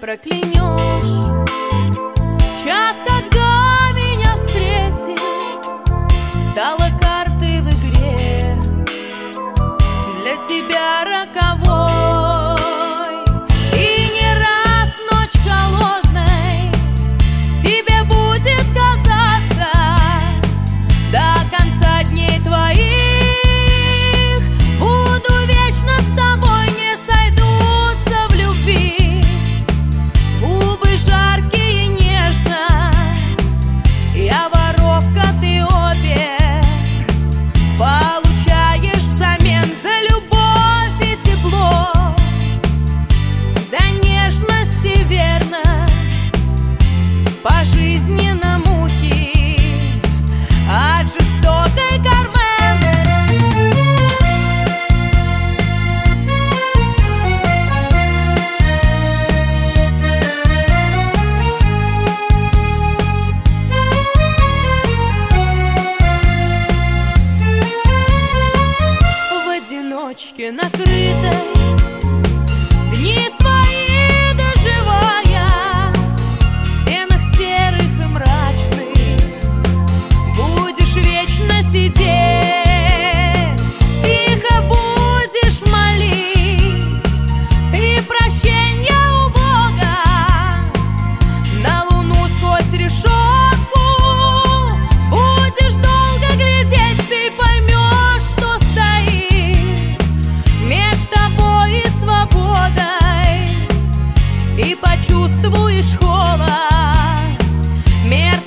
проклянешь. Час, когда меня встретил, стала картой в игре для тебя роковой. И не раз ночь холодной тебе будет казаться до конца дней твоих. Буду вечно с тобой, не сойдутся в любви губы жаркие и нежно. Я воровка, ты обер, получаешь взамен за любовь и тепло, за нежность и верность, пожизненно муки от жестокой Кармен. В одиночке накрытой, дни свои доживая, в стенах серых и мрачных будешь вечно сидеть. Тихо будешь молить ты прощенья у Бога, на луну сквозь решетку будешь долго глядеть. Ты поймешь, что стоит меж тобой и свободой, и почувствуешь холод